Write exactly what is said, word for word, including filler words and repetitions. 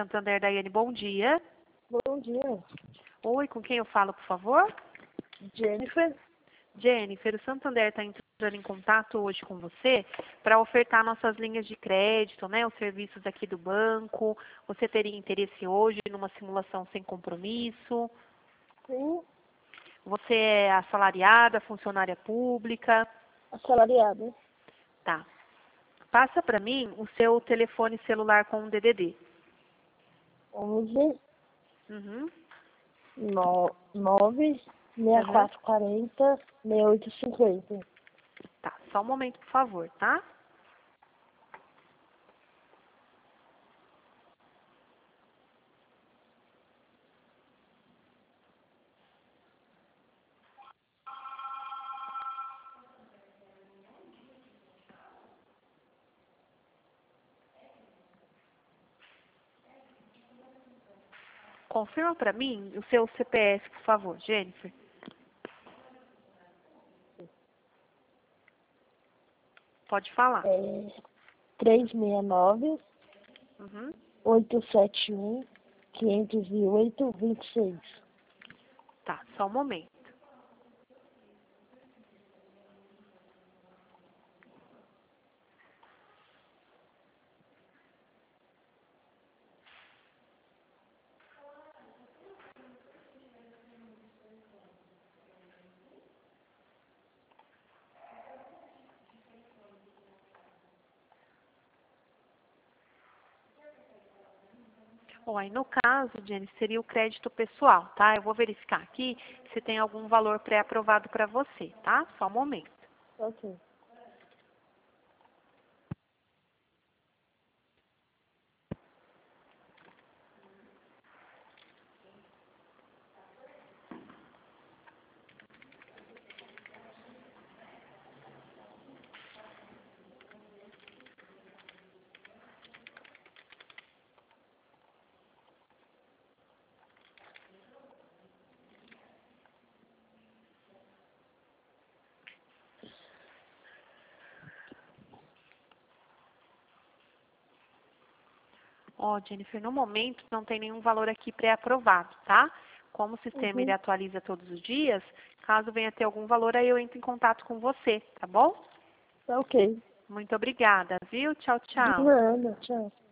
Santander, Daiane, bom dia. Bom dia. Oi, com quem eu falo, por favor? Jennifer. Jennifer, o Santander está entrando em contato hoje com você para ofertar nossas linhas de crédito, né, os serviços aqui do banco. Você teria interesse hoje numa simulação sem compromisso? Sim, Você é assalariada, funcionária pública? assalariada. Tá. Passa para mim o seu telefone celular com um D D D. onze, Uhum. no- nove, seis quatro quatro zero, seis oito cinco zero. Tá, só um momento, por favor, tá? Confirma para mim o seu C P F, por favor, Jennifer. Pode falar. É três seis nove, Uhum. oito sete um, cinco zero oito, dois seis. Tá, só um momento. Bom, aí no caso, Jenny, seria o crédito pessoal, tá? Eu vou verificar aqui se tem algum valor pré-aprovado para você, tá? Só um momento. Ok. Ó, Jennifer, no momento não tem nenhum valor aqui pré-aprovado, tá? Como o sistema ele Uhum. atualiza todos os dias, caso venha ter algum valor, aí eu entro em contato com você, tá bom? Tá ok. Muito obrigada, viu? Tchau, De tchau. nada, tchau.